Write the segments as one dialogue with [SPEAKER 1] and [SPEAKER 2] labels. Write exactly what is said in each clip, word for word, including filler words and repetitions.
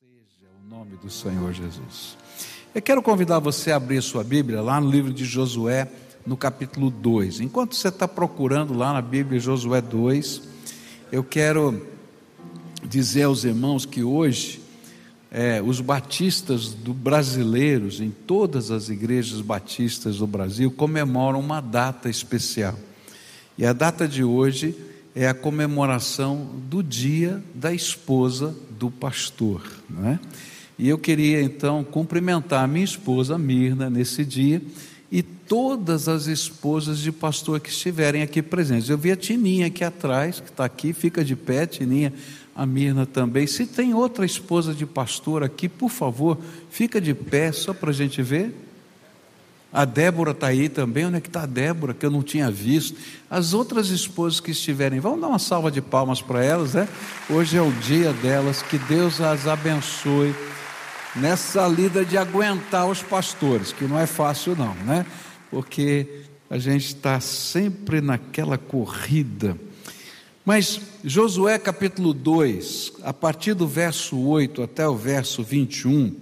[SPEAKER 1] Seja o nome do Senhor Jesus. Eu quero convidar você a abrir sua Bíblia lá no livro de Josué, no capítulo dois. Enquanto você está procurando lá na Bíblia Josué dois, eu quero dizer aos irmãos que hoje é, os batistas do brasileiros, em todas as igrejas batistas do Brasil, comemoram uma data especial. E a data de hoje é a comemoração do dia da esposa do pastor, não é? E eu queria então cumprimentar a minha esposa Mirna nesse dia e todas as esposas de pastor que estiverem aqui presentes. Eu vi a Tininha aqui atrás, que está aqui, fica de pé, Tininha, a Mirna também. Se tem outra esposa de pastor aqui, por favor, fica de pé, só para a gente ver. A Débora está aí também. Onde é que está a Débora, que eu não tinha visto? As outras esposas que estiverem, vamos dar uma salva de palmas para elas, né? Hoje é o dia delas, que Deus as abençoe nessa lida de aguentar os pastores, que não é fácil não, né? Porque a gente está sempre naquela corrida. Mas Josué capítulo dois, a partir do verso oito até o verso vinte e um,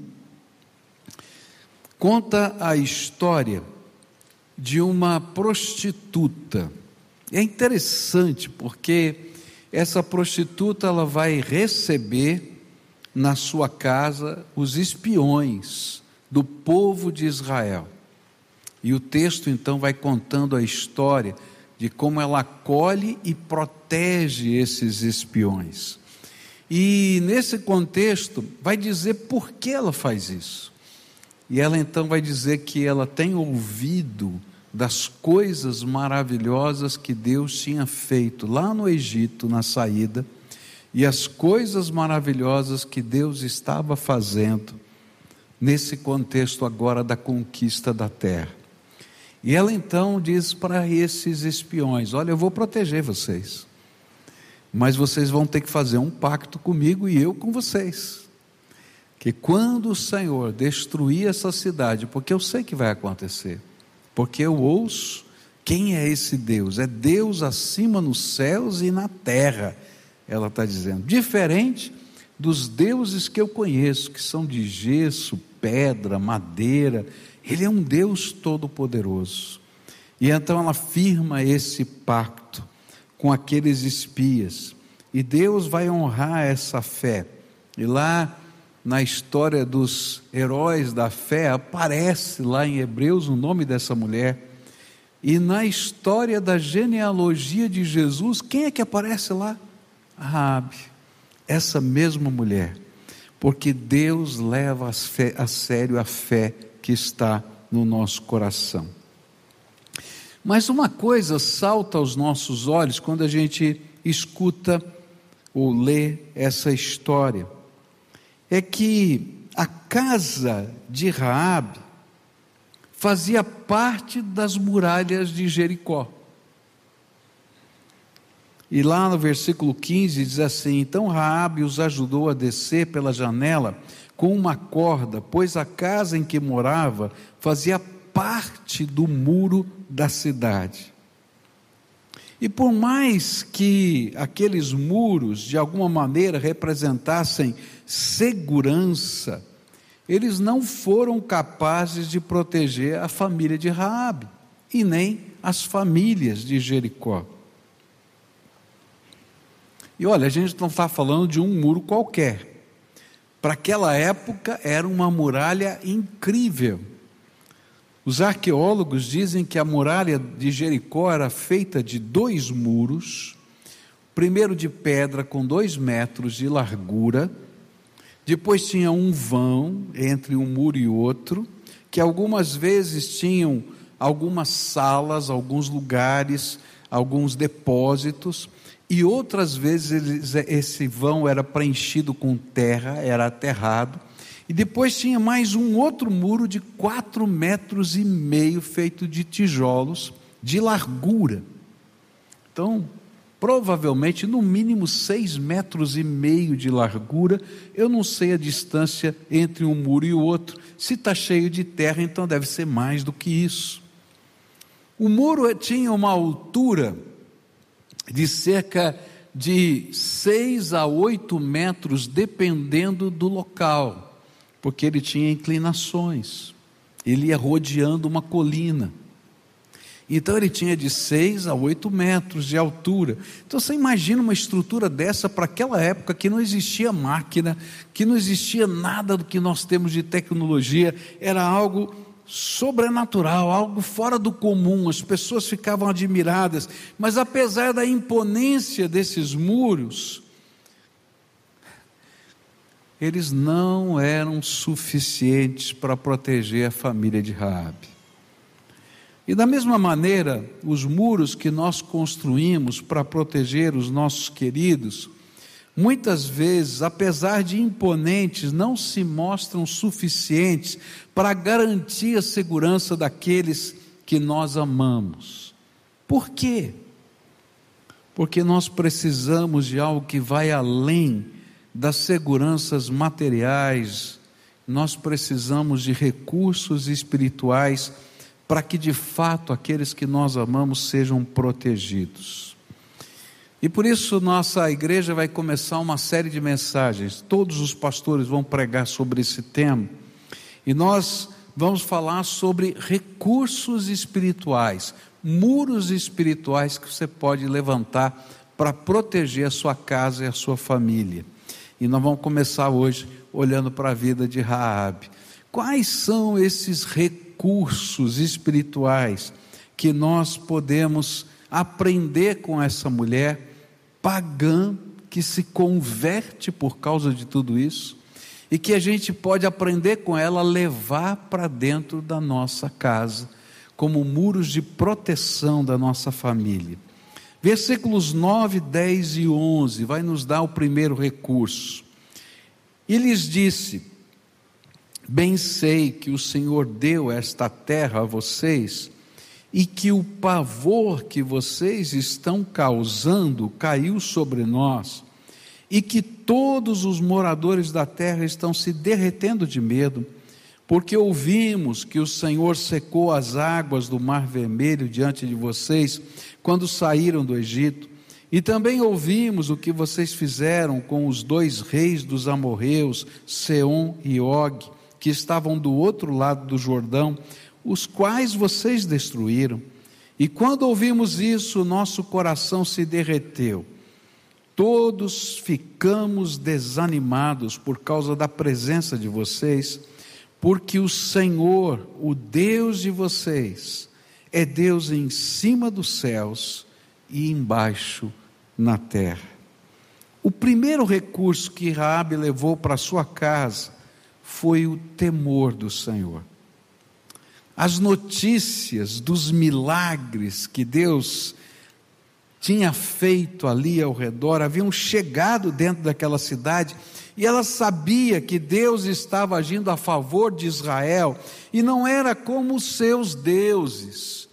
[SPEAKER 1] conta a história de uma prostituta. É interessante porque essa prostituta ela vai receber na sua casa os espiões do povo de Israel. E o texto então vai contando a história de como ela acolhe e protege esses espiões. E nesse contexto vai dizer por que ela faz isso. E ela então vai dizer que ela tem ouvido das coisas maravilhosas que Deus tinha feito lá no Egito, na saída, e as coisas maravilhosas que Deus estava fazendo nesse contexto agora da conquista da terra. E ela então diz para esses espiões: olha, eu vou proteger vocês, mas vocês vão ter que fazer um pacto comigo e eu com vocês, que quando o Senhor destruir essa cidade, porque eu sei que vai acontecer, porque eu ouço quem é esse Deus, é Deus acima nos céus e na terra, ela está dizendo, diferente dos deuses que eu conheço, que são de gesso, pedra, madeira. Ele é um Deus todo-poderoso. E então ela firma esse pacto com aqueles espias, e Deus vai honrar essa fé. E lá na história dos heróis da fé, aparece lá em Hebreus o nome dessa mulher. E na história da genealogia de Jesus, quem é que aparece lá? Raabe, essa mesma mulher, porque Deus leva a, fé, a sério a fé que está no nosso coração. Mas uma coisa salta aos nossos olhos quando a gente escuta ou lê essa história, é que a casa de Raabe fazia parte das muralhas de Jericó. E lá no versículo quinze diz assim: então Raabe os ajudou a descer pela janela com uma corda, pois a casa em que morava fazia parte do muro da cidade. E por mais que aqueles muros de alguma maneira representassem segurança, eles não foram capazes de proteger a família de Raabe e nem as famílias de Jericó. E olha, a gente não está falando de um muro qualquer. Para aquela época era uma muralha incrível. Os arqueólogos dizem que a muralha de Jericó era feita de dois muros, primeiro de pedra com dois metros de largura, depois tinha um vão entre um muro e outro, que algumas vezes tinham algumas salas, alguns lugares, alguns depósitos, e outras vezes esse vão era preenchido com terra, era aterrado, e depois tinha mais um outro muro de quatro metros e meio, feito de tijolos, de largura. Então, provavelmente, no mínimo seis metros e meio de largura. Eu não sei a distância entre um muro e o outro. Se está cheio de terra, então deve ser mais do que isso. O muro tinha uma altura de cerca de seis a oito metros, dependendo do local, porque ele tinha inclinações, ele ia rodeando uma colina. Então ele tinha de seis a oito metros de altura. Então você imagina uma estrutura dessa para aquela época, que não existia máquina, que não existia nada do que nós temos de tecnologia, era algo sobrenatural, algo fora do comum. As pessoas ficavam admiradas, mas apesar da imponência desses muros, eles não eram suficientes para proteger a família de Raabe. E da mesma maneira, os muros que nós construímos para proteger os nossos queridos, muitas vezes, apesar de imponentes, não se mostram suficientes para garantir a segurança daqueles que nós amamos. Por quê? Porque nós precisamos de algo que vai além das seguranças materiais. Nós precisamos de recursos espirituais para que de fato aqueles que nós amamos sejam protegidos. E por isso nossa igreja vai começar uma série de mensagens. Todos os pastores vão pregar sobre esse tema, e nós vamos falar sobre recursos espirituais, muros espirituais que você pode levantar para proteger a sua casa e a sua família. E nós vamos começar hoje olhando para a vida de Raabe. Quais são esses recursos recursos espirituais que nós podemos aprender com essa mulher pagã, que se converte por causa de tudo isso, e que a gente pode aprender com ela a levar para dentro da nossa casa, como muros de proteção da nossa família. Versículos nove, dez e onze vai nos dar o primeiro recurso. E lhes disse: bem sei que o Senhor deu esta terra a vocês, e que o pavor que vocês estão causando caiu sobre nós, e que todos os moradores da terra estão se derretendo de medo, porque ouvimos que o Senhor secou as águas do Mar Vermelho diante de vocês, quando saíram do Egito, e também ouvimos o que vocês fizeram com os dois reis dos amorreus, Seom e Og, que estavam do outro lado do Jordão, os quais vocês destruíram. E quando ouvimos isso, nosso coração se derreteu. Todos ficamos desanimados por causa da presença de vocês, porque o Senhor, o Deus de vocês, é Deus em cima dos céus e embaixo na terra. O primeiro recurso que Raabe levou para sua casa foi o temor do Senhor. As notícias dos milagres que Deus tinha feito ali ao redor haviam chegado dentro daquela cidade, e ela sabia que Deus estava agindo a favor de Israel, e não era como os seus deuses,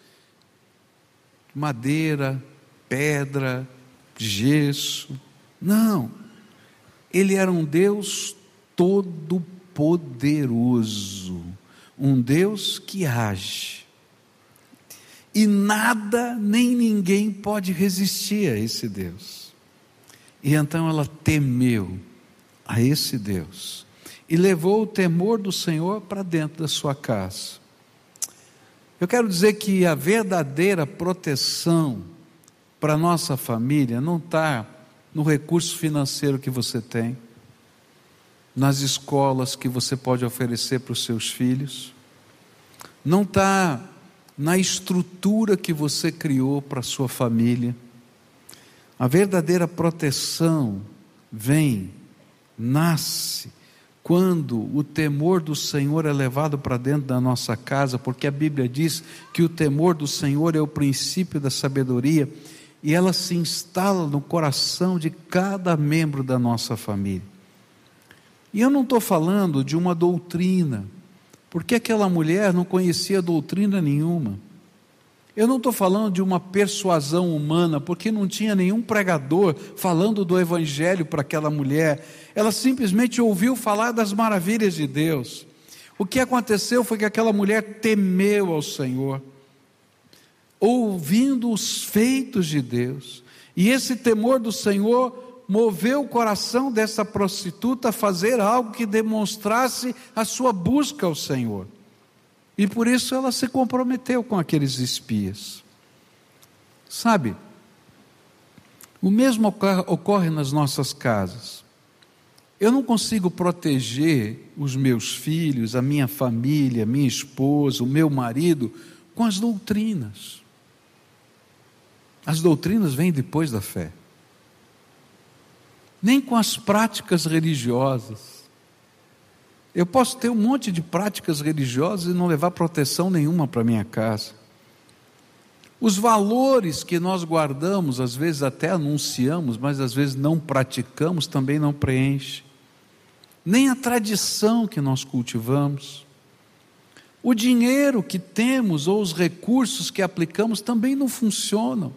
[SPEAKER 1] madeira, pedra, gesso. Não, ele era um Deus todo poderoso, um Deus que age, e nada nem ninguém pode resistir a esse Deus. E então ela temeu a esse Deus, e levou o temor do Senhor para dentro da sua casa. Eu quero dizer que a verdadeira proteção para a nossa família não está no recurso financeiro que você tem, nas escolas que você pode oferecer para os seus filhos, não está na estrutura que você criou para a sua família. A verdadeira proteção vem, nasce, quando o temor do Senhor é levado para dentro da nossa casa, porque a Bíblia diz que o temor do Senhor é o princípio da sabedoria, e ela se instala no coração de cada membro da nossa família. E eu não estou falando de uma doutrina, porque aquela mulher não conhecia doutrina nenhuma. Eu não estou falando de uma persuasão humana, porque não tinha nenhum pregador falando do Evangelho para aquela mulher. Ela simplesmente ouviu falar das maravilhas de Deus. O que aconteceu foi que aquela mulher temeu ao Senhor, ouvindo os feitos de Deus, E esse temor do Senhor moveu o coração dessa prostituta a fazer algo que demonstrasse a sua busca ao Senhor. E por isso ela se comprometeu com aqueles espias. Sabe, o mesmo ocorre, ocorre nas nossas casas. Eu não consigo proteger os meus filhos, a minha família, a minha esposa, o meu marido, com as doutrinas. As doutrinas vêm depois da fé. Nem com as práticas religiosas. Eu posso ter um monte de práticas religiosas e não levar proteção nenhuma para minha casa. Os valores que nós guardamos, às vezes até anunciamos, mas às vezes não praticamos, também não preenche. Nem a tradição que nós cultivamos. O dinheiro que temos ou os recursos que aplicamos também não funcionam.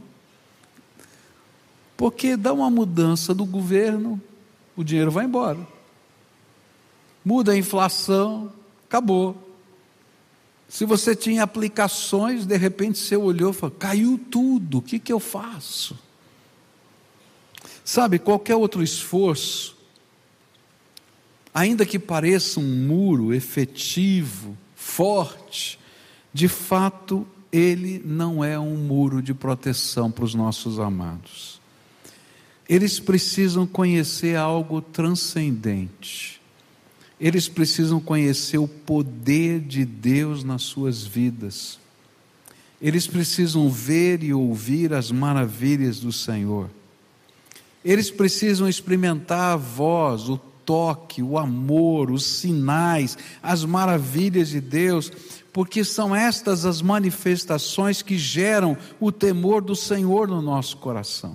[SPEAKER 1] Porque dá uma mudança do governo, o dinheiro vai embora. Muda a inflação, acabou. Se você tinha aplicações, de repente você olhou e falou, caiu tudo, o que, que eu faço? Sabe, qualquer outro esforço, ainda que pareça um muro efetivo, forte, de fato, ele não é um muro de proteção para os nossos amados. Eles precisam conhecer algo transcendente. Eles precisam conhecer o poder de Deus nas suas vidas. Eles precisam ver e ouvir as maravilhas do Senhor. Eles precisam experimentar a voz, o toque, o amor, os sinais, as maravilhas de Deus, porque são estas as manifestações que geram o temor do Senhor no nosso coração.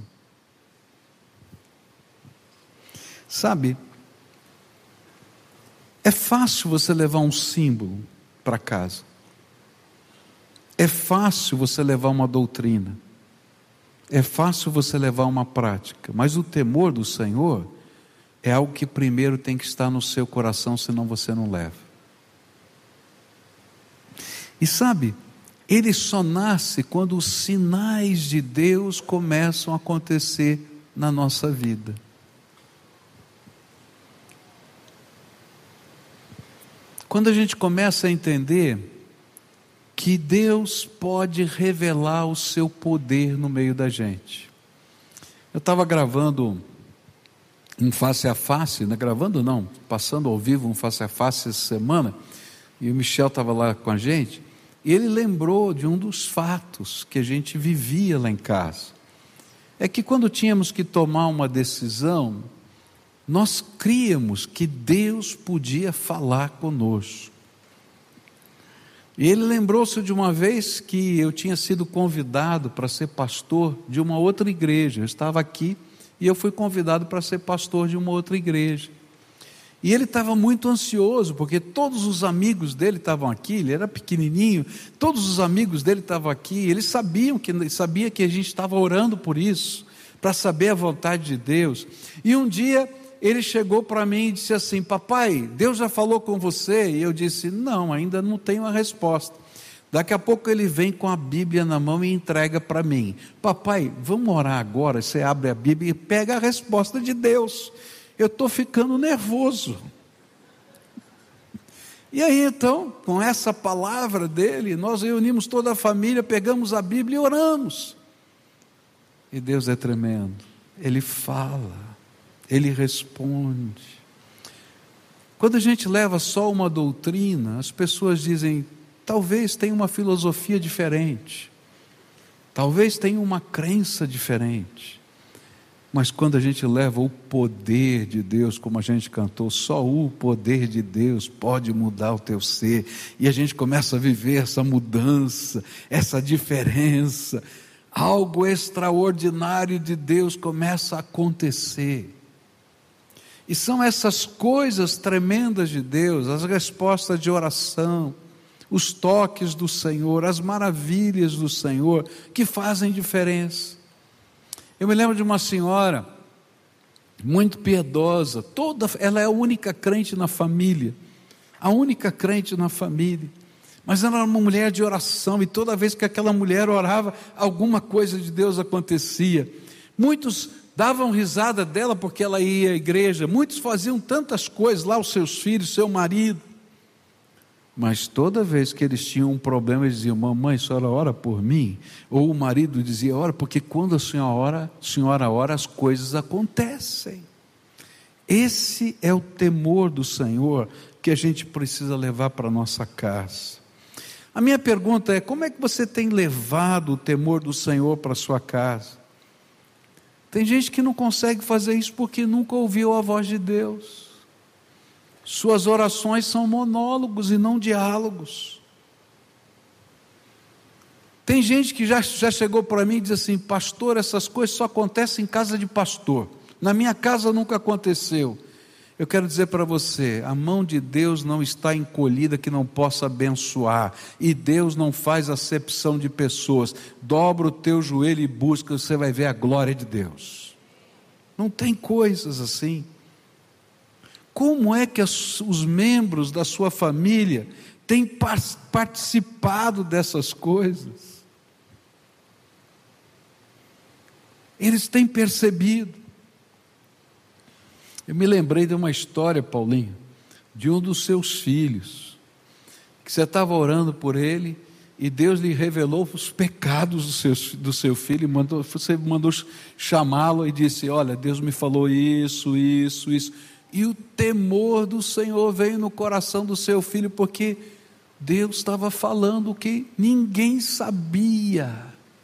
[SPEAKER 1] Sabe, é fácil você levar um símbolo para casa. É fácil você levar uma doutrina. É fácil você levar uma prática. Mas o temor do Senhor é algo que primeiro tem que estar no seu coração, senão você não leva. E sabe, ele só nasce quando os sinais de Deus começam a acontecer na nossa vida. Quando a gente começa a entender que Deus pode revelar o seu poder no meio da gente. Eu estava gravando um face a face, né? gravando não, passando ao vivo um face a face essa semana, e o Michel estava lá com a gente, e ele lembrou de um dos fatos que a gente vivia lá em casa. É que quando tínhamos que tomar uma decisão, nós críamos que Deus podia falar conosco. E ele lembrou-se de uma vez que eu tinha sido convidado para ser pastor de uma outra igreja. Eu estava aqui e eu fui convidado para ser pastor de uma outra igreja. E ele estava muito ansioso, porque todos os amigos dele estavam aqui, ele era pequenininho, todos os amigos dele estavam aqui, eles sabiam que, sabia que a gente estava orando por isso, para saber a vontade de Deus. E um dia ele chegou para mim e disse assim, papai, Deus já falou com você? E eu disse, não, ainda não tenho a resposta. Daqui a pouco ele vem com a Bíblia na mão e entrega para mim. Papai, vamos orar agora? Você abre a Bíblia e pega a resposta de Deus. Eu estou ficando nervoso. E aí então, com essa palavra dele, nós reunimos toda a família, pegamos a Bíblia e oramos. E Deus é tremendo. Ele fala. Ele responde. Quando a gente leva só uma doutrina, as pessoas dizem, talvez tenha uma filosofia diferente, talvez tenha uma crença diferente, mas quando a gente leva o poder de Deus, como a gente cantou, só o poder de Deus pode mudar o teu ser, e a gente começa a viver essa mudança, essa diferença, algo extraordinário de Deus começa a acontecer. E são essas coisas tremendas de Deus, as respostas de oração, os toques do Senhor, as maravilhas do Senhor, que fazem diferença. Eu me lembro de uma senhora, muito piedosa, toda, ela é a única crente na família, a única crente na família, mas ela era uma mulher de oração, e toda vez que aquela mulher orava, alguma coisa de Deus acontecia. Muitos davam risada dela porque ela ia à igreja, muitos faziam tantas coisas lá, os seus filhos, seu marido, mas toda vez que eles tinham um problema, eles diziam: mamãe, a senhora ora por mim? Ou o marido dizia: ora, porque quando a senhora ora, a senhora ora, as coisas acontecem. Esse é o temor do Senhor que a gente precisa levar para a nossa casa. A minha pergunta é: como é que você tem levado o temor do Senhor para a sua casa? Tem gente que não consegue fazer isso porque nunca ouviu a voz de Deus. Suas orações são monólogos e não diálogos. Tem gente que já, já chegou para mim e diz assim: pastor, essas coisas só acontecem em casa de pastor, na minha casa nunca aconteceu. Eu quero dizer para você, a mão de Deus não está encolhida que não possa abençoar, e Deus não faz acepção de pessoas. Dobra o teu joelho e busca, você vai ver a glória de Deus. Não tem coisas assim. Como é que as, os membros da sua família têm par, participado dessas coisas? Eles têm percebido. Eu me lembrei de uma história, Paulinho, de um dos seus filhos, que você estava orando por ele, e Deus lhe revelou os pecados do seu, do seu filho, e mandou, você mandou chamá-lo e disse: olha, Deus me falou isso, isso, isso, e o temor do Senhor veio no coração do seu filho, porque Deus estava falando o que ninguém sabia.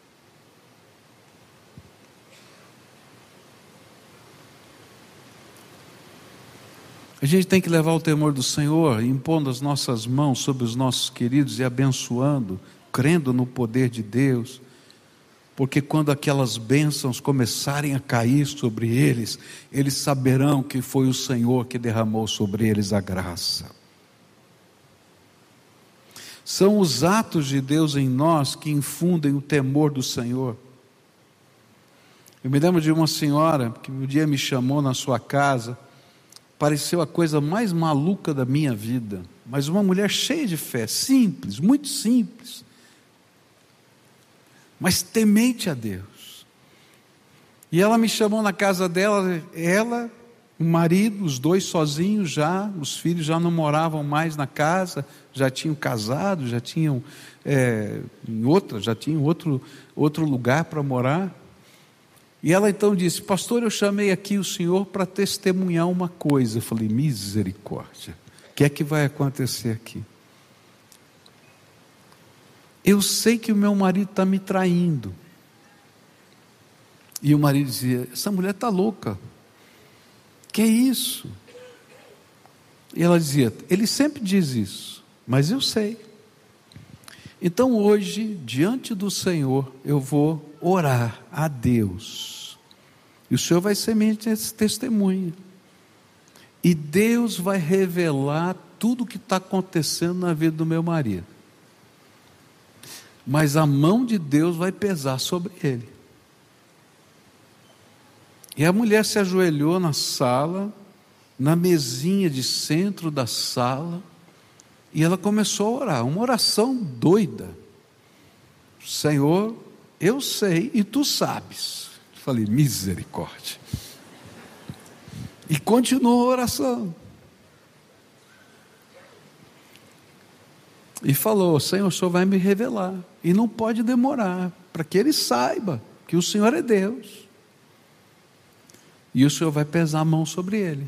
[SPEAKER 1] A gente tem que levar o temor do Senhor, impondo as nossas mãos sobre os nossos queridos e abençoando, crendo no poder de Deus, porque quando aquelas bênçãos começarem a cair sobre eles, eles saberão que foi o Senhor que derramou sobre eles a graça. São os atos de Deus em nós que infundem o temor do Senhor. Eu me lembro de uma senhora que um dia me chamou na sua casa. Pareceu a coisa mais maluca da minha vida, mas uma mulher cheia de fé, simples, muito simples, mas temente a Deus. E ela me chamou na casa dela, ela, o marido, os dois sozinhos já, os filhos já não moravam mais na casa, já tinham casado, já tinham é, em outra, já tinham outro, outro lugar para morar. E ela então disse: pastor, eu chamei aqui o senhor para testemunhar uma coisa. Eu falei: misericórdia, o que é que vai acontecer aqui? Eu sei que o meu marido está me traindo. E o marido dizia: essa mulher está louca, que é isso? E ela dizia: ele sempre diz isso, mas eu sei. Então hoje, diante do Senhor, eu vou orar a Deus, e o Senhor vai ser minha testemunha, e Deus vai revelar tudo o que está acontecendo na vida do meu marido, mas a mão de Deus vai pesar sobre ele. E a mulher se ajoelhou na sala, na mesinha de centro da sala, e ela começou a orar, uma oração doida: Senhor, eu sei e tu sabes. Eu falei: misericórdia. E continuou a oração. E falou: Senhor, o Senhor vai me revelar, e não pode demorar, para que ele saiba que o Senhor é Deus, e o Senhor vai pesar a mão sobre ele.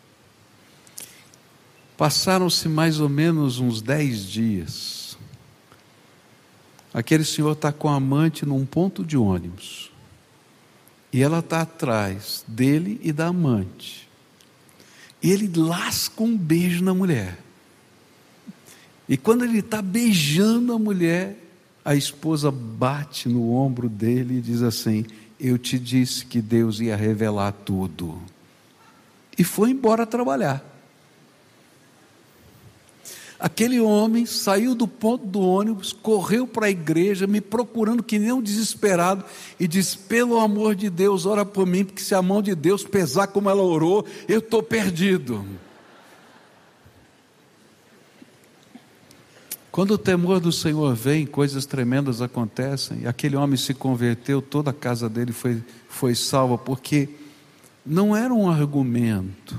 [SPEAKER 1] Passaram-se mais ou menos uns dez dias. Aquele senhor está com a amante num ponto de ônibus, e ela está atrás dele e da amante, e ele lasca um beijo na mulher, e quando ele está beijando a mulher, a esposa bate no ombro dele e diz assim: eu te disse que Deus ia revelar tudo. E foi embora trabalhar. Aquele homem saiu do ponto do ônibus, correu para a igreja, me procurando que nem um desesperado, e disse: pelo amor de Deus, ora por mim, porque se a mão de Deus pesar como ela orou, eu estou perdido. Quando o temor do Senhor vem, coisas tremendas acontecem. Aquele homem se converteu, toda a casa dele foi, foi salva, porque não era um argumento,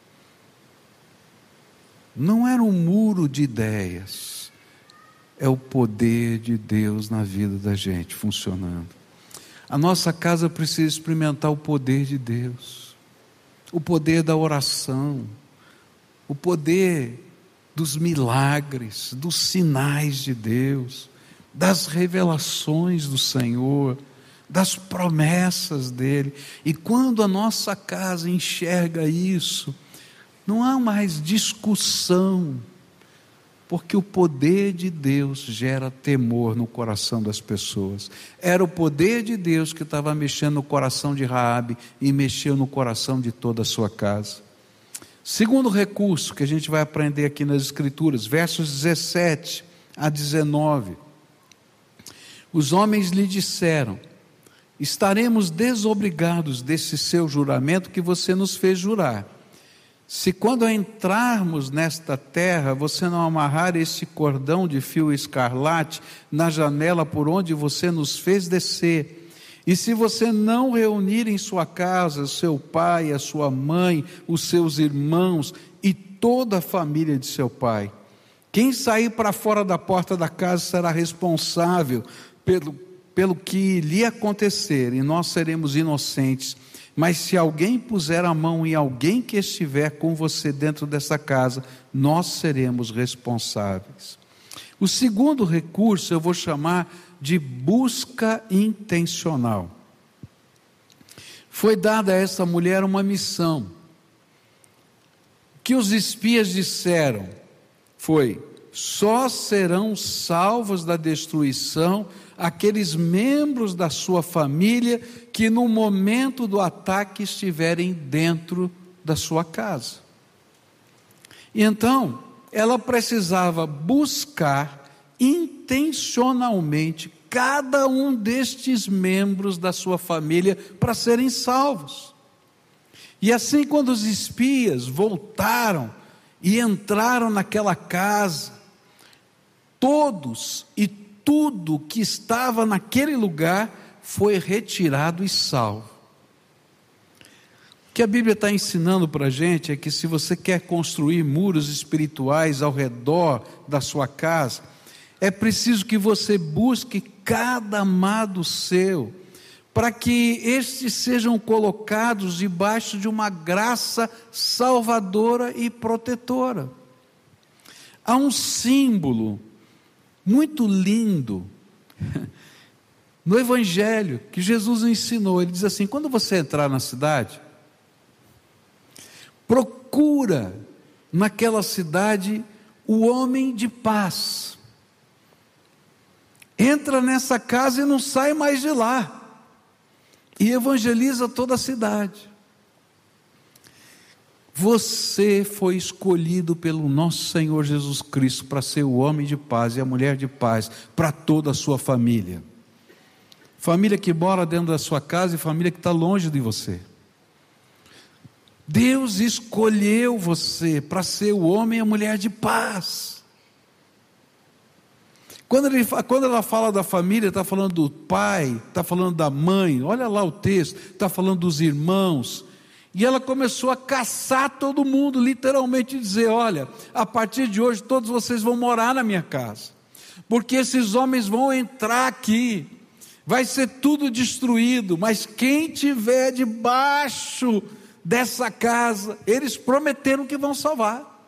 [SPEAKER 1] não era um muro de ideias, é o poder de Deus na vida da gente funcionando. A nossa casa precisa experimentar o poder de Deus, o poder da oração, o poder dos milagres, dos sinais de Deus, das revelações do Senhor, das promessas dele. E quando a nossa casa enxerga isso, não há mais discussão, porque o poder de Deus gera temor no coração das pessoas. Era o poder de Deus que estava mexendo no coração de Raabe e mexeu no coração de toda a sua casa. Segundo recurso que a gente vai aprender aqui nas Escrituras, versos dezessete a dezenove. Os homens lhe disseram: estaremos desobrigados desse seu juramento que você nos fez jurar, se quando entrarmos nesta terra, você não amarrar esse cordão de fio escarlate na janela por onde você nos fez descer, e se você não reunir em sua casa seu pai, a sua mãe, os seus irmãos e toda a família de seu pai, quem sair para fora da porta da casa será responsável pelo, pelo que lhe acontecer, e nós seremos inocentes. Mas se alguém puser a mão em alguém que estiver com você dentro dessa casa, nós seremos responsáveis. O segundo recurso eu vou chamar de busca intencional. Foi dada a essa mulher uma missão. O que os espias disseram foi: só serão salvos da destruição aqueles membros da sua família que no momento do ataque estiverem dentro da sua casa. E então, ela precisava buscar intencionalmente cada um destes membros da sua família para serem salvos. E assim, quando os espias voltaram e entraram naquela casa, todos e tudo que estava naquele lugar foi retirado e salvo. O que a Bíblia está ensinando para a gente é que se você quer construir muros espirituais ao redor da sua casa, é preciso que você busque cada amado seu, para que estes sejam colocados debaixo de uma graça salvadora e protetora. Há um símbolo muito lindo no Evangelho que Jesus ensinou. Ele diz assim: quando você entrar na cidade, procura naquela cidade o homem de paz. Entra nessa casa e não sai mais de lá, e evangeliza toda a cidade. Você foi escolhido pelo nosso Senhor Jesus Cristo para ser o homem de paz e a mulher de paz para toda a sua família. Família que mora dentro da sua casa e família que está longe de você. Deus escolheu você para ser o homem e a mulher de paz. Quando, ele, quando ela fala da família, está falando do pai, está falando da mãe, olha lá o texto, está falando dos irmãos. E ela começou a caçar todo mundo, literalmente dizer: olha, a partir de hoje todos vocês vão morar na minha casa, porque esses homens vão entrar aqui, vai ser tudo destruído, mas quem tiver debaixo dessa casa, eles prometeram que vão salvar.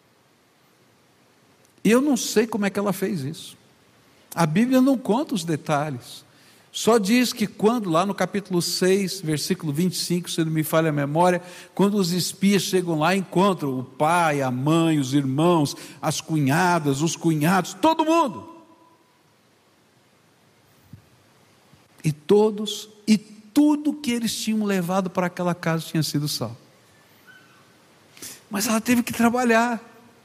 [SPEAKER 1] E eu não sei como é que ela fez isso. A Bíblia não conta os detalhes. Só diz que quando, lá no capítulo seis, versículo vinte e cinco, se não me falha a memória, quando os espias chegam lá, encontram o pai, a mãe, os irmãos, as cunhadas, os cunhados, todo mundo. E todos, e tudo que eles tinham levado para aquela casa tinha sido salvo. Mas ela teve que trabalhar.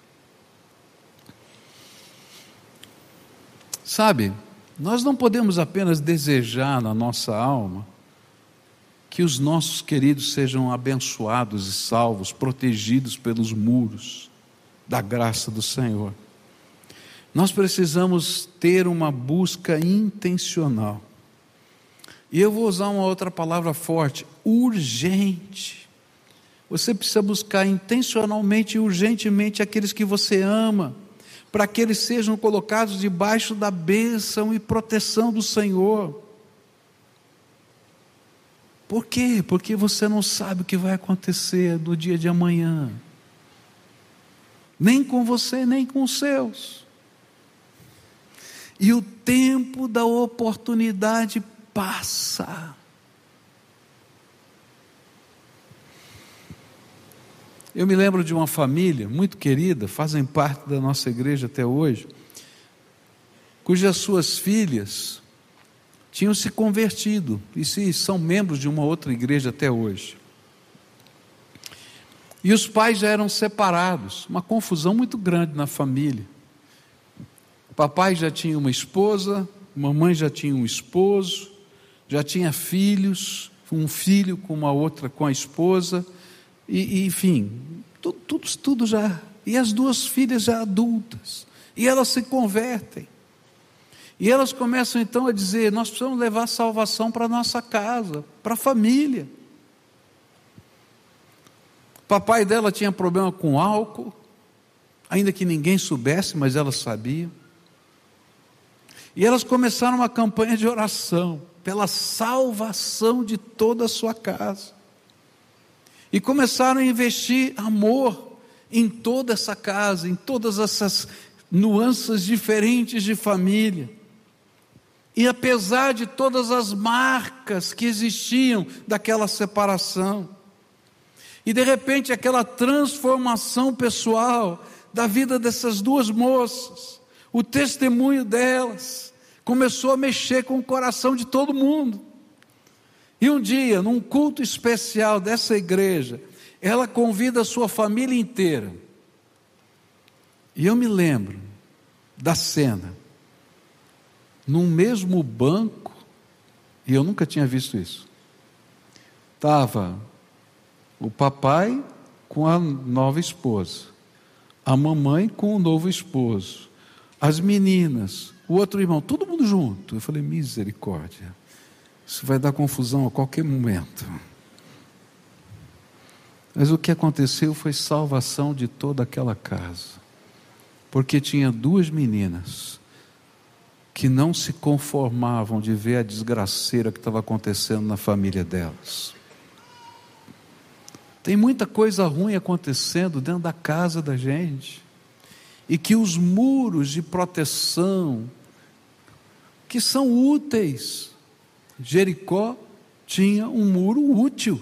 [SPEAKER 1] Sabe, nós não podemos apenas desejar na nossa alma que os nossos queridos sejam abençoados e salvos, protegidos pelos muros da graça do Senhor. Nós precisamos ter uma busca intencional. E eu vou usar uma outra palavra forte: urgente. Você precisa buscar intencionalmente e urgentemente aqueles que você ama, para que eles sejam colocados debaixo da bênção e proteção do Senhor. Por quê? Porque você não sabe o que vai acontecer no dia de amanhã, nem com você, nem com os seus. E o tempo da oportunidade passa. Eu me lembro de uma família muito querida, fazem parte da nossa igreja até hoje, cujas suas filhas tinham se convertido e se são membros de uma outra igreja até hoje. E os pais já eram separados, uma confusão muito grande na família. O papai já tinha uma esposa, a mamãe já tinha um esposo, já tinha filhos, um filho com uma outra, com a esposa, e, e enfim, tudo, tudo, tudo já, e as duas filhas já adultas, e elas se convertem, e elas começam então a dizer: nós precisamos levar salvação para a nossa casa, para a família. O papai dela tinha problema com álcool, ainda que ninguém soubesse, mas elas sabiam. E elas começaram uma campanha de oração pela salvação de toda a sua casa. E começaram a investir amor em toda essa casa, em todas essas nuances diferentes de família. E apesar de todas as marcas que existiam daquela separação, e de repente aquela transformação pessoal da vida dessas duas moças, o testemunho delas começou a mexer com o coração de todo mundo. E um dia, num culto especial dessa igreja, ela convida a sua família inteira. E eu me lembro da cena, num mesmo banco, e eu nunca tinha visto isso, estava o papai com a nova esposa, a mamãe com o novo esposo, as meninas, o outro irmão, todo mundo junto. Eu falei: misericórdia, isso vai dar confusão a qualquer momento. Mas o que aconteceu foi salvação de toda aquela casa, porque tinha duas meninas que não se conformavam de ver a desgraceira que estava acontecendo na família delas. Tem muita coisa ruim acontecendo dentro da casa da gente, e que os muros de proteção, que são úteis, Jericó tinha um muro útil,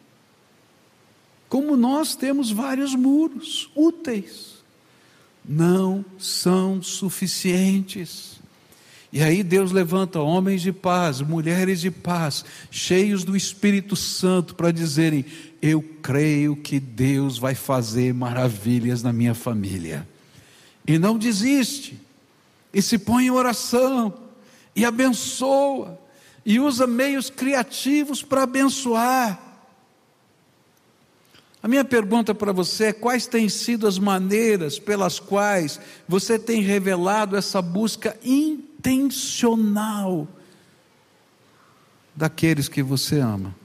[SPEAKER 1] como nós temos vários muros úteis, não são suficientes. E aí Deus levanta homens de paz, mulheres de paz, cheios do Espírito Santo, para dizerem: eu creio que Deus vai fazer maravilhas na minha família. E não desiste, e se põe em oração, e abençoa, e usa meios criativos para abençoar. A minha pergunta para você é: quais têm sido as maneiras pelas quais você tem revelado essa busca intencional daqueles que você ama?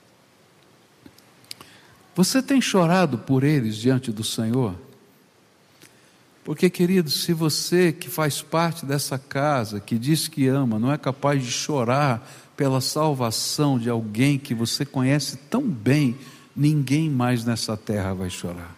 [SPEAKER 1] Você tem chorado por eles diante do Senhor? Porque, querido, se você que faz parte dessa casa, que diz que ama, não é capaz de chorar pela salvação de alguém que você conhece tão bem, ninguém mais nessa terra vai chorar.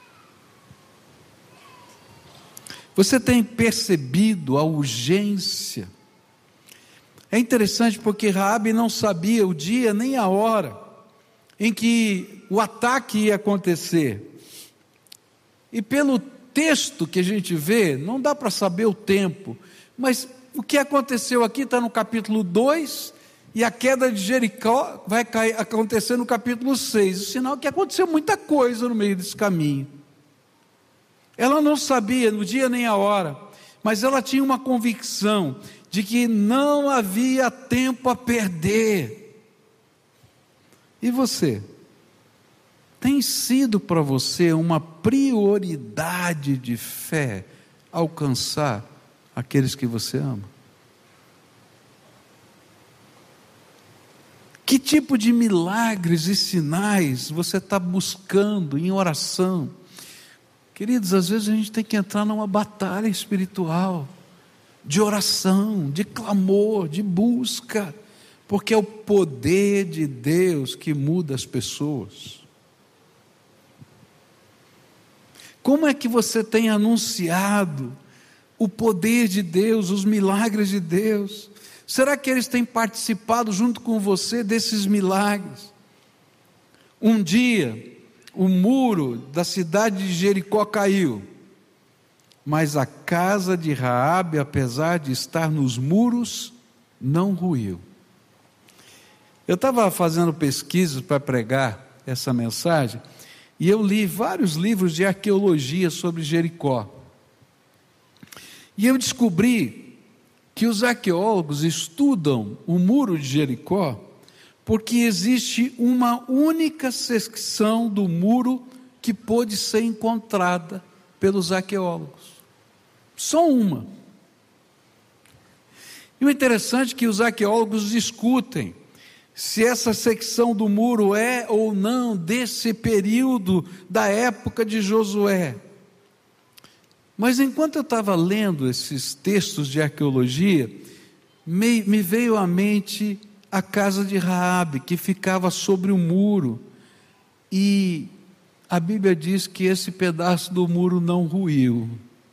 [SPEAKER 1] Você tem percebido a urgência? É interessante porque Raabe não sabia o dia nem a hora em que o ataque ia acontecer. E pelo texto que a gente vê, não dá para saber o tempo, mas o que aconteceu aqui está no capítulo dois, e a queda de Jericó vai cair, acontecer no capítulo seis, o sinal que aconteceu muita coisa no meio desse caminho. Ela não sabia no dia nem a hora, mas ela tinha uma convicção de que não havia tempo a perder. E você? Tem sido para você uma prioridade de fé alcançar aqueles que você ama? Que tipo de milagres e sinais você está buscando em oração? Queridos, às vezes a gente tem que entrar numa batalha espiritual, de oração, de clamor, de busca, porque é o poder de Deus que muda as pessoas. Como é que você tem anunciado o poder de Deus, os milagres de Deus? Será que eles têm participado junto com você desses milagres? Um dia, o muro da cidade de Jericó caiu, mas a casa de Raabe, apesar de estar nos muros, não ruiu. Eu estava fazendo pesquisas para pregar essa mensagem, e eu li vários livros de arqueologia sobre Jericó. E eu descobri que os arqueólogos estudam o muro de Jericó porque existe uma única secção do muro que pôde ser encontrada pelos arqueólogos. Só uma. E o interessante é que os arqueólogos discutem se essa secção do muro é ou não desse período da época de Josué. Mas enquanto eu estava lendo esses textos de arqueologia, me, me veio à mente a casa de Raabe, que ficava sobre o muro, e a Bíblia diz que esse pedaço do muro não ruiu,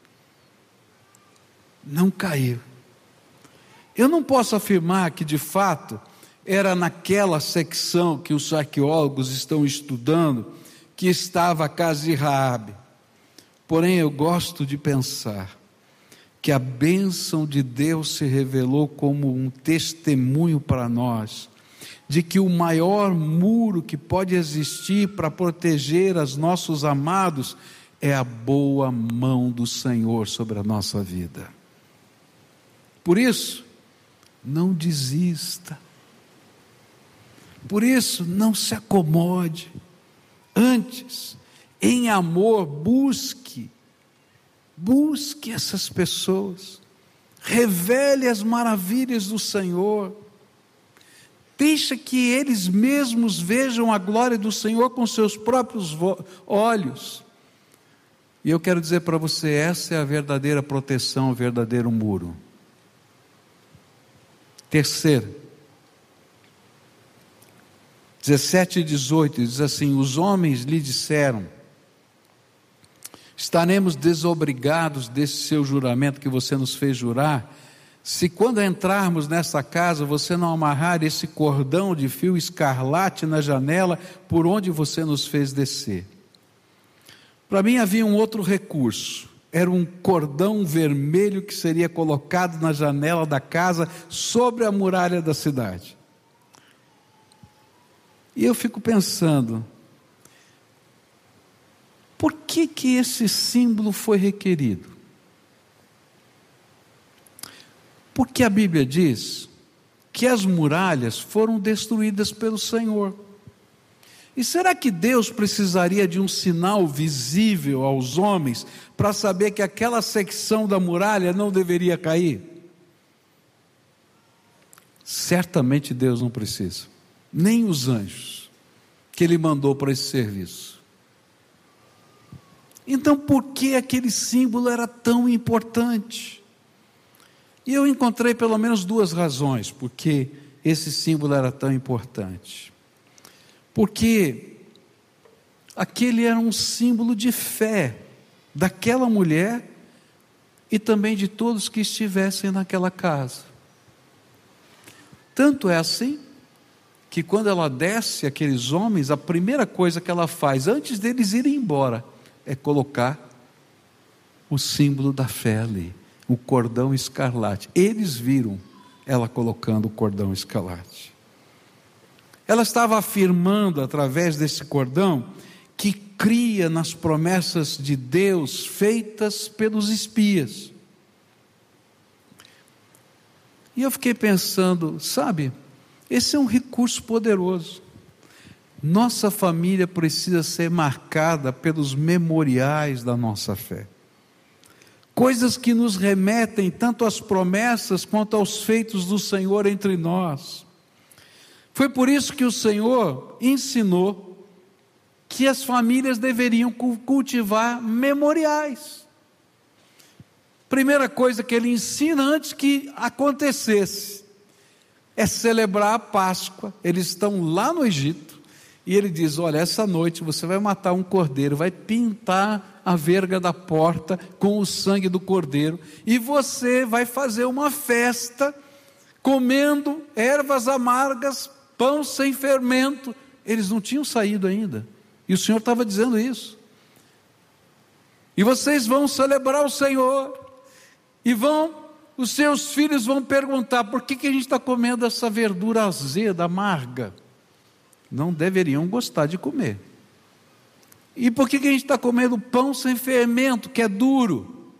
[SPEAKER 1] não caiu. Eu não posso afirmar que de fato era naquela secção que os arqueólogos estão estudando que estava a casa de Raabe. Porém, eu gosto de pensar que a bênção de Deus se revelou como um testemunho para nós, de que o maior muro que pode existir para proteger os nossos amados é a boa mão do Senhor sobre a nossa vida. Por isso, não desista. Por isso, não se acomode. Antes, em amor, busque, busque essas pessoas, revele as maravilhas do Senhor, deixa que eles mesmos vejam a glória do Senhor com seus próprios olhos. E eu quero dizer para você, essa é a verdadeira proteção, o verdadeiro muro. Terceiro, dezessete e dezoito, diz assim: os homens lhe disseram: estaremos desobrigados desse seu juramento que você nos fez jurar, se quando entrarmos nessa casa você não amarrar esse cordão de fio escarlate na janela por onde você nos fez descer. Para mim havia um outro recurso, era um cordão vermelho que seria colocado na janela da casa sobre a muralha da cidade. E eu fico pensando, por que que esse símbolo foi requerido? Porque a Bíblia diz que as muralhas foram destruídas pelo Senhor. E será que Deus precisaria de um sinal visível aos homens para saber que aquela secção da muralha não deveria cair? Certamente Deus não precisa, nem os anjos que Ele mandou para esse serviço. Então, por que aquele símbolo era tão importante? E eu encontrei pelo menos duas razões porque esse símbolo era tão importante. Porque aquele era um símbolo de fé daquela mulher e também de todos que estivessem naquela casa. Tanto é assim que quando ela desce aqueles homens, a primeira coisa que ela faz antes deles irem embora é colocar o símbolo da fé ali, o cordão escarlate. Eles viram ela colocando o cordão escarlate. Ela estava afirmando através desse cordão que cria nas promessas de Deus feitas pelos espias. E eu fiquei pensando, sabe, esse é um recurso poderoso. Nossa família precisa ser marcada pelos memoriais da nossa fé. coisas que nos remetem tanto às promessas quanto aos feitos do Senhor entre nós. Foi por isso que o Senhor ensinou que as famílias deveriam cultivar memoriais. Primeira coisa que ele ensina antes que acontecesse é celebrar a Páscoa. Eles estão lá no Egito e ele diz: olha, essa noite você vai matar um cordeiro, vai pintar a verga da porta com o sangue do cordeiro, e você vai fazer uma festa comendo ervas amargas, pão sem fermento. Eles não tinham saído ainda, e o Senhor estava dizendo isso. E vocês vão celebrar o Senhor, e vão, os seus filhos vão perguntar: por que, que a gente está comendo essa verdura azeda, amarga? Não deveriam gostar de comer. E por que, que a gente está comendo pão sem fermento, que é duro?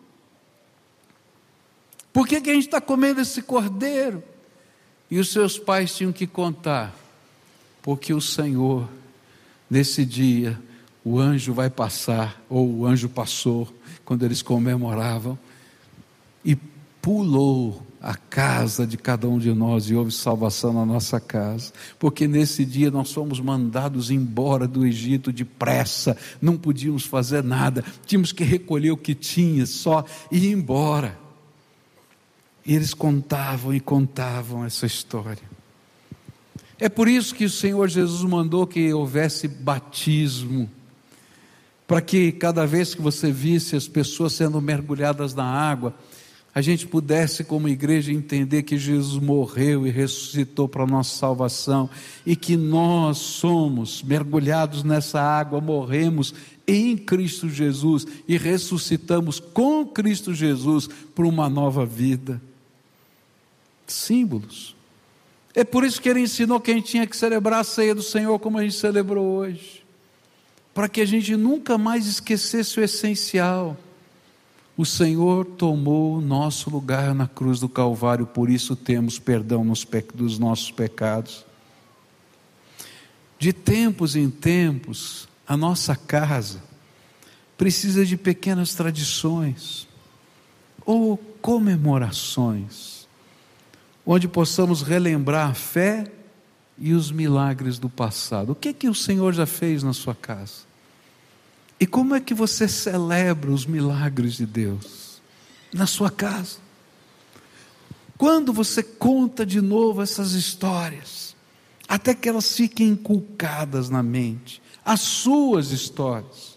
[SPEAKER 1] Por que, que a gente está comendo esse cordeiro? E os seus pais tinham que contar: porque o Senhor, nesse dia, o anjo vai passar, ou o anjo passou, quando eles comemoravam, e pulou a casa de cada um de nós, e houve salvação na nossa casa, porque nesse dia nós fomos mandados embora do Egito depressa, não podíamos fazer nada, tínhamos que recolher o que tinha só e ir embora. E eles contavam e contavam essa história. É por isso que o Senhor Jesus mandou que houvesse batismo, para que cada vez que você visse as pessoas sendo mergulhadas na água, a gente pudesse, como igreja, entender que Jesus morreu e ressuscitou para a nossa salvação, e que nós somos mergulhados nessa água, morremos em Cristo Jesus e ressuscitamos com Cristo Jesus para uma nova vida. Símbolos. É por isso que ele ensinou que a gente tinha que celebrar a ceia do Senhor como a gente celebrou hoje, para que a gente nunca mais esquecesse o essencial. O Senhor tomou o nosso lugar na cruz do Calvário, por isso temos perdão nos pe- dos nossos pecados. De tempos em tempos, a nossa casa precisa de pequenas tradições ou comemorações, onde possamos relembrar a fé e os milagres do passado. O que é que o Senhor já fez na sua casa? E como é que você celebra os milagres de Deus na sua casa? Quando você conta de novo essas histórias, até que elas fiquem inculcadas na mente, as suas histórias.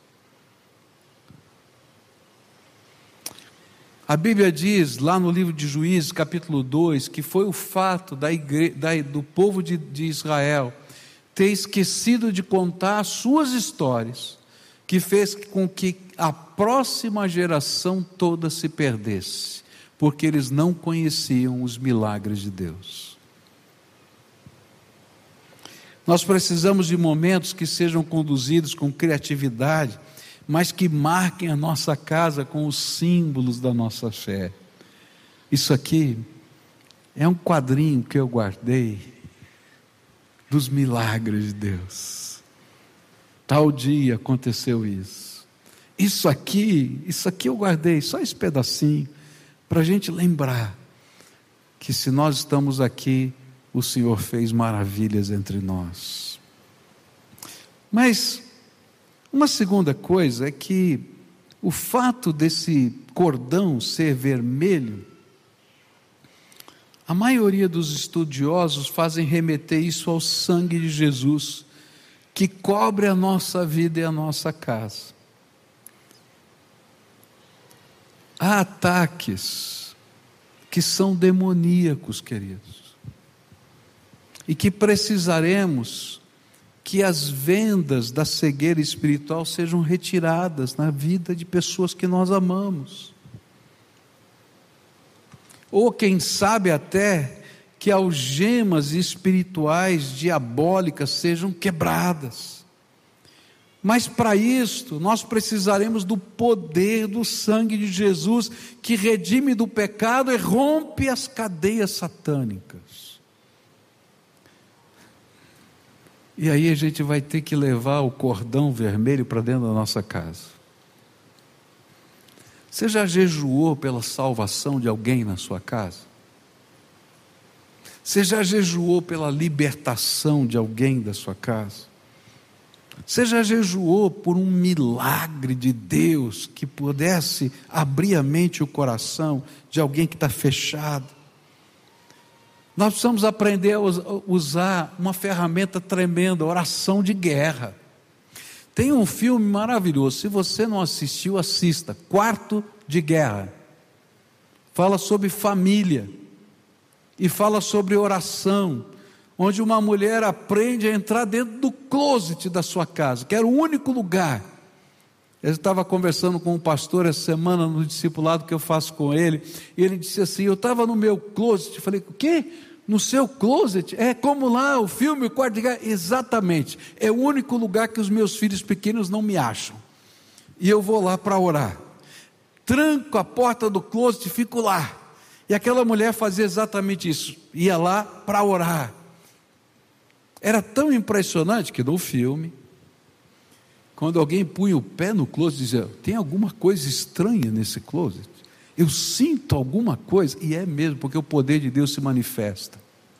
[SPEAKER 1] A Bíblia diz, lá no livro de Juízes, capítulo dois, que foi o fato da igre... da... do povo de... de Israel ter esquecido de contar as suas histórias, que fez com que a próxima geração toda se perdesse, porque eles não conheciam os milagres de Deus. Nós precisamos de momentos que sejam conduzidos com criatividade, mas que marquem a nossa casa com os símbolos da nossa fé. Isso aqui é um quadrinho que eu guardei dos milagres de Deus. Tal dia aconteceu isso. Isso aqui, isso aqui eu guardei, só esse pedacinho, para a gente lembrar que se nós estamos aqui, o Senhor fez maravilhas entre nós. Mas uma segunda coisa é que o fato desse cordão ser vermelho, a maioria dos estudiosos fazem remeter isso ao sangue de Jesus, que cobre a nossa vida e a nossa casa. Há ataques que são demoníacos, queridos, e que precisaremos que as vendas da cegueira espiritual sejam retiradas na vida de pessoas que nós amamos, ou quem sabe até que algemas espirituais diabólicas sejam quebradas. Mas para isto, nós precisaremos do poder do sangue de Jesus, que redime do pecado e rompe as cadeias satânicas. E aí a gente vai ter que levar o cordão vermelho para dentro da nossa casa. Você já jejuou pela salvação de alguém na sua casa? Você já jejuou pela libertação de alguém da sua casa? Você já jejuou por um milagre de Deus que pudesse abrir a mente e o coração de alguém que está fechado? Nós precisamos aprender a usar uma ferramenta tremenda, oração de guerra. Tem um filme maravilhoso, se você não assistiu, assista, Quarto de Guerra. Fala sobre família e fala sobre oração, onde uma mulher aprende a entrar dentro do closet da sua casa, que era o único lugar. Eu estava conversando com um pastor essa semana no discipulado que eu faço com ele, e ele disse assim: eu estava no meu closet. Eu falei: o quê? No seu closet? É como lá o filme, o Quarto de Guerra. Exatamente, é o único lugar que os meus filhos pequenos não me acham, e eu vou lá para orar, tranco a porta do closet e fico lá. E aquela mulher fazia exatamente isso, ia lá para orar. Era tão impressionante que no filme, quando alguém punha o pé no closet, dizia: tem alguma coisa estranha nesse closet, eu sinto alguma coisa. E é mesmo, porque o poder de Deus se manifesta.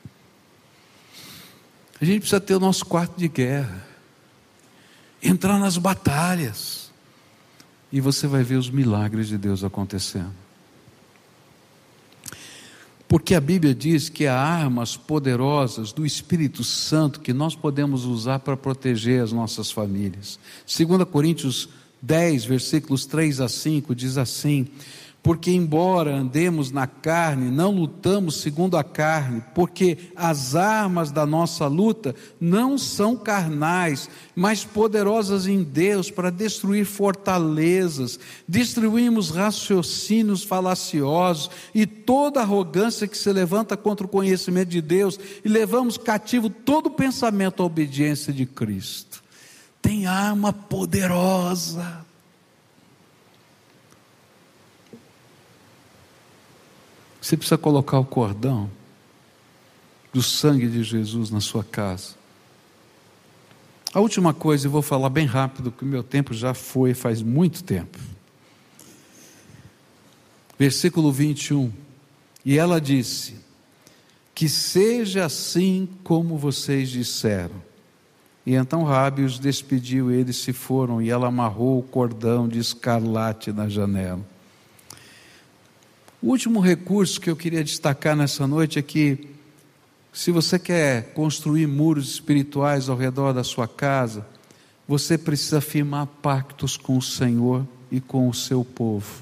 [SPEAKER 1] A gente precisa ter o nosso quarto de guerra, entrar nas batalhas, e você vai ver os milagres de Deus acontecendo. Porque a Bíblia diz que há armas poderosas do Espírito Santo que nós podemos usar para proteger as nossas famílias. Segunda Coríntios dez, versículos três a cinco, diz assim: porque embora andemos na carne, não lutamos segundo a carne, porque as armas da nossa luta não são carnais, mas poderosas em Deus para destruir fortalezas. Destruímos raciocínios falaciosos e toda arrogância que se levanta contra o conhecimento de Deus, e levamos cativo todo pensamento à obediência de Cristo. Tem arma poderosa. Você precisa colocar o cordão do sangue de Jesus na sua casa. A última coisa, eu vou falar bem rápido, que o meu tempo já foi faz muito tempo. Versículo vinte e um. E ela disse: que seja assim como vocês disseram. E então Rabi os despediu, eles se foram, e ela amarrou o cordão de escarlate na janela. O último recurso que eu queria destacar nessa noite é que, se você quer construir muros espirituais ao redor da sua casa, você precisa firmar pactos com o Senhor e com o seu povo.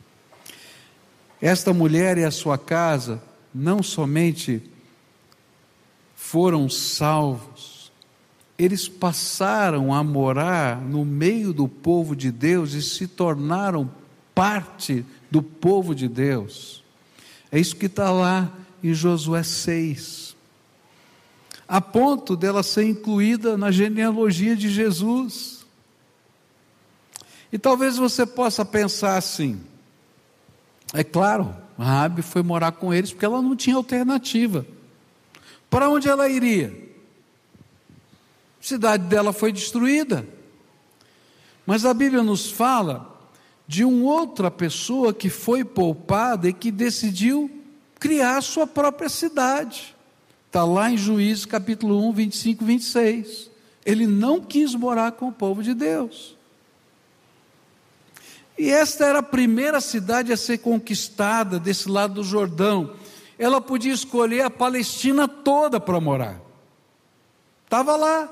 [SPEAKER 1] Esta mulher e a sua casa não somente foram salvos, eles passaram a morar no meio do povo de Deus e se tornaram parte do povo de Deus. É isso que está lá em Josué seis, a ponto dela ser incluída na genealogia de Jesus. E talvez você possa pensar assim: é claro, Raabe foi morar com eles porque ela não tinha alternativa. Para onde ela iria? A cidade dela foi destruída. Mas a Bíblia nos fala de uma outra pessoa que foi poupada e que decidiu criar a sua própria cidade. Está lá em Juízes capítulo um, vinte e cinco, vinte e seis. Ele não quis morar com o povo de Deus. E esta era a primeira cidade a ser conquistada desse lado do Jordão. Ela podia escolher a Palestina toda para morar. Estava lá.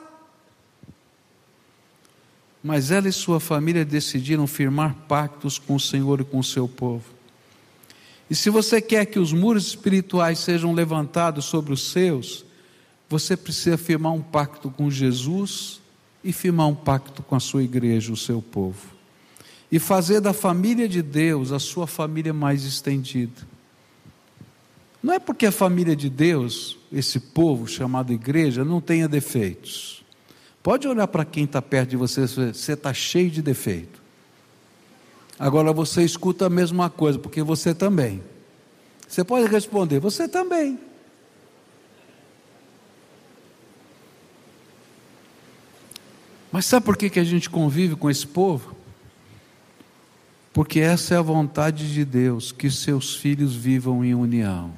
[SPEAKER 1] Mas ela e sua família decidiram firmar pactos com o Senhor e com o seu povo. E se você quer que os muros espirituais sejam levantados sobre os seus, você precisa firmar um pacto com Jesus e firmar um pacto com a sua igreja, o seu povo. E fazer da família de Deus a sua família mais estendida. Não é porque a família de Deus, esse povo chamado igreja, não tenha defeitos. Pode olhar para quem está perto de você, você está cheio de defeito. Agora você escuta a mesma coisa, porque você também. Você pode responder: você também. Mas sabe por que que a gente convive com esse povo? Porque essa é a vontade de Deus, que seus filhos vivam em união,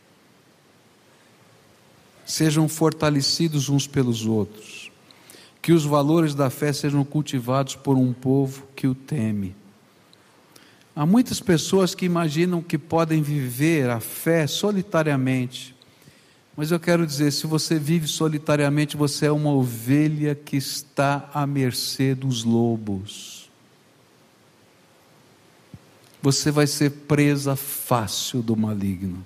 [SPEAKER 1] sejam fortalecidos uns pelos outros, que os valores da fé sejam cultivados por um povo que o teme. Há muitas pessoas que imaginam que podem viver a fé solitariamente, mas eu quero dizer, se você vive solitariamente, você é uma ovelha que está à mercê dos lobos. Você vai ser presa fácil do maligno.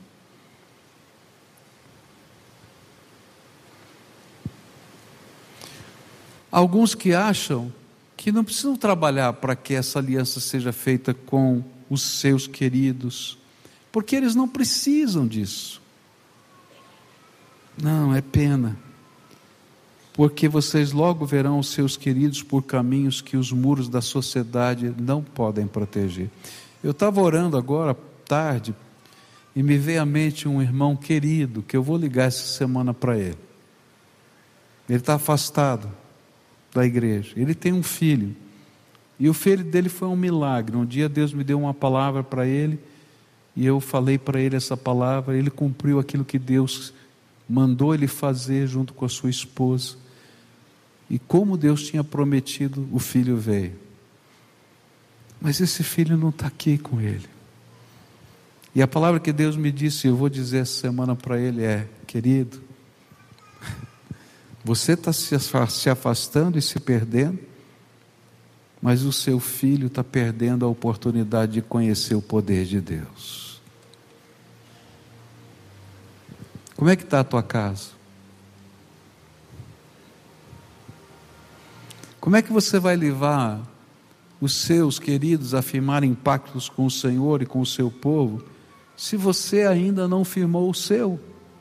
[SPEAKER 1] Alguns que acham que não precisam trabalhar para que essa aliança seja feita com os seus queridos, porque eles não precisam disso. Não, é pena, porque vocês logo verão os seus queridos por caminhos que os muros da sociedade não podem proteger. Eu estava orando agora, tarde, e me veio à mente um irmão querido, que eu vou ligar essa semana para ele. Ele está afastado da igreja, ele tem um filho, e o filho dele foi um milagre. Um dia Deus me deu uma palavra para ele, e eu falei para ele essa palavra, ele cumpriu aquilo que Deus mandou ele fazer junto com a sua esposa, e como Deus tinha prometido, o filho veio. Mas esse filho não está aqui com ele, e a palavra que Deus me disse, eu vou dizer essa semana para ele é: querido, você está se afastando e se perdendo, mas o seu filho está perdendo a oportunidade de conhecer o poder de Deus. Como é que está a tua casa? Como é que você vai levar os seus queridos a firmarem pactos com o Senhor e com o seu povo, se você ainda não firmou o seu?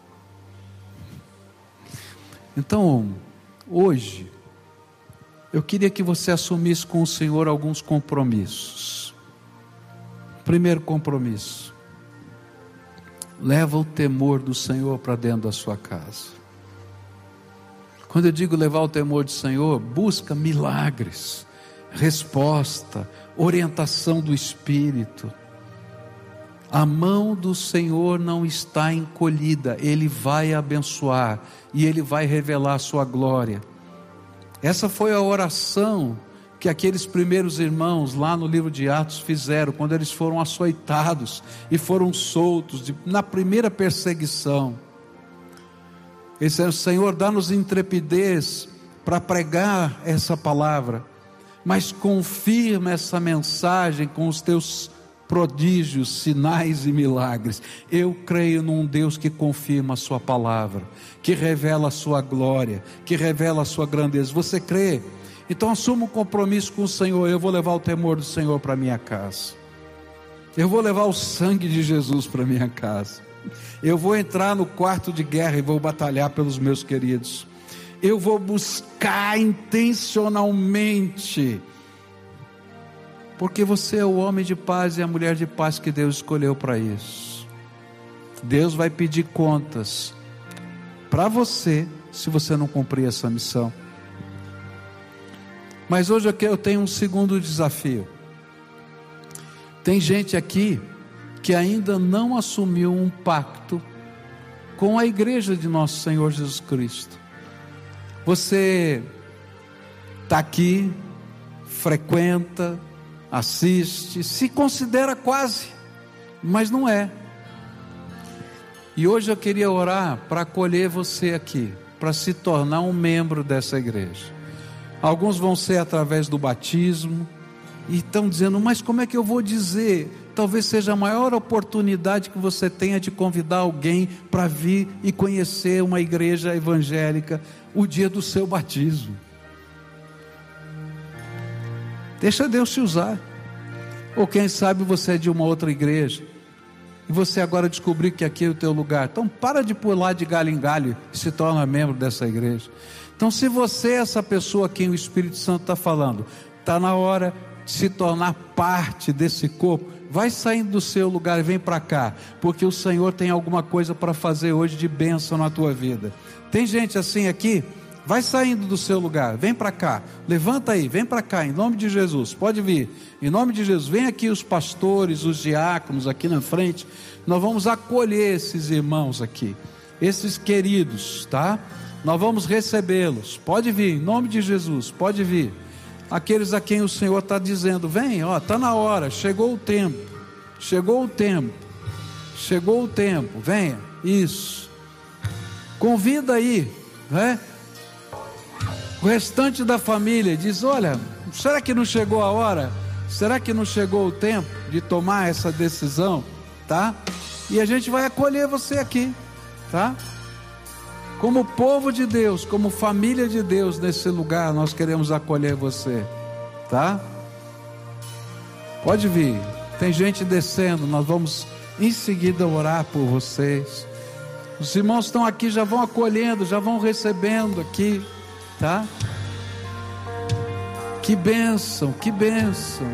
[SPEAKER 1] Então, hoje, eu queria que você assumisse com o Senhor alguns compromissos. Primeiro compromisso: leva o temor do Senhor para dentro da sua casa. Quando eu digo levar o temor do Senhor, busca milagres, resposta, orientação do Espírito. A mão do Senhor não está encolhida, Ele vai abençoar e Ele vai revelar a sua glória. Essa foi a oração que aqueles primeiros irmãos lá no livro de Atos fizeram, quando eles foram açoitados e foram soltos de, na primeira perseguição. Eles disseram: Senhor, dá-nos intrepidez para pregar essa palavra, mas confirma essa mensagem com os teus prodígios, sinais e milagres. Eu creio num Deus que confirma a sua palavra, que revela a sua glória, que revela a sua grandeza. Você crê? Então assuma um compromisso com o Senhor: eu vou levar o temor do Senhor para minha casa, eu vou levar o sangue de Jesus para minha casa, eu vou entrar no quarto de guerra e vou batalhar pelos meus queridos, eu vou buscar intencionalmente, porque você é o homem de paz e a mulher de paz que Deus escolheu para isso. Deus vai pedir contas para você se você não cumprir essa missão. Mas hoje aqui eu tenho um segundo desafio. Tem gente aqui que ainda não assumiu um pacto com a igreja de nosso Senhor Jesus Cristo. Você está aqui, frequenta, assiste, se considera quase, mas não é. E hoje eu queria orar para acolher você aqui, para se tornar um membro dessa igreja. Alguns vão ser através do batismo, e estão dizendo: mas como é que eu vou dizer? Talvez seja a maior oportunidade que você tenha de convidar alguém para vir e conhecer uma igreja evangélica, o dia do seu batismo. Deixa Deus te usar. Ou quem sabe você é de uma outra igreja, e você agora descobriu que aqui é o teu lugar. Então para de pular de galho em galho e se torna membro dessa igreja. Então, se você é essa pessoa a quem o Espírito Santo está falando, está na hora de se tornar parte desse corpo. Vai saindo do seu lugar e vem para cá, porque o Senhor tem alguma coisa para fazer hoje de bênção na tua vida. Tem gente assim aqui Vai saindo do seu lugar, vem para cá, levanta aí, vem para cá, em nome de Jesus, pode vir, em nome de Jesus. Vem aqui os pastores, os diáconos aqui na frente. Nós vamos acolher esses irmãos aqui, esses queridos, tá? Nós vamos recebê-los, pode vir, em nome de Jesus, pode vir. Aqueles a quem o Senhor está dizendo, vem, ó, está na hora, chegou o tempo, chegou o tempo, chegou o tempo, venha, isso, convida aí, né? O restante da família diz, olha, será que não chegou a hora? Será que não chegou o tempo de tomar essa decisão? Tá? E a gente vai acolher você aqui, tá? Como povo de Deus, como família de Deus nesse lugar, nós queremos acolher você, tá? Pode vir, tem gente descendo, nós vamos em seguida orar por vocês. Os irmãos estão aqui, já vão acolhendo, já vão recebendo aqui, tá? Que bênção, que bênção.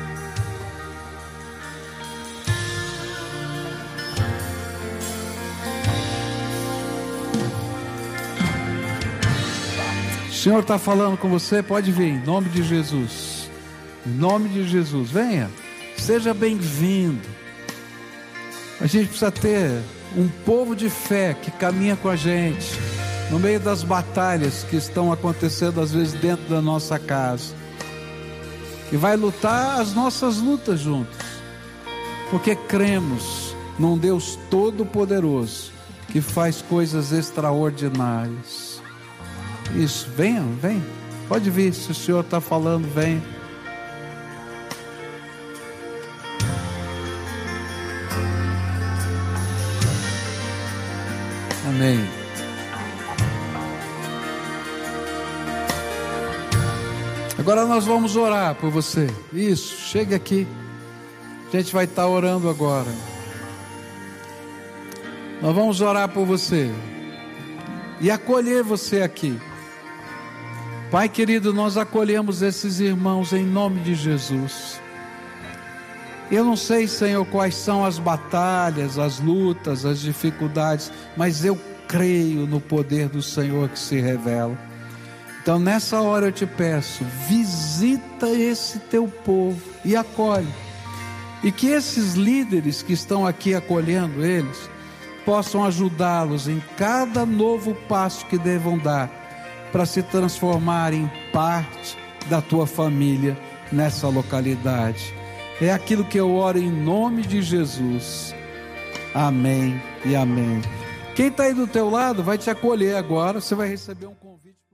[SPEAKER 1] O Senhor está falando com você, pode vir, em nome de Jesus, em nome de Jesus, venha, seja bem-vindo. A gente precisa ter um povo de fé que caminha com a gente no meio das batalhas que estão acontecendo às vezes dentro da nossa casa, que vai lutar as nossas lutas juntos, porque cremos num Deus todo-poderoso que faz coisas extraordinárias. Isso, venham, vem, pode vir, se o Senhor está falando, vem. Amém. Agora nós vamos orar por você. Isso, chegue aqui. A gente vai estar orando agora. Nós vamos orar por você e acolher você aqui. Pai querido, nós acolhemos esses irmãos em nome de Jesus. Eu não sei, Senhor, quais são as batalhas, as lutas, as dificuldades, mas eu creio no poder do Senhor que se revela. Então nessa hora eu te peço, visita esse teu povo e acolhe. E que esses líderes que estão aqui acolhendo eles, possam ajudá-los em cada novo passo que devam dar, para se transformar em parte da tua família nessa localidade. É aquilo que eu oro em nome de Jesus. Amém e amém. Quem está aí do teu lado vai te acolher agora. Você vai receber um convite.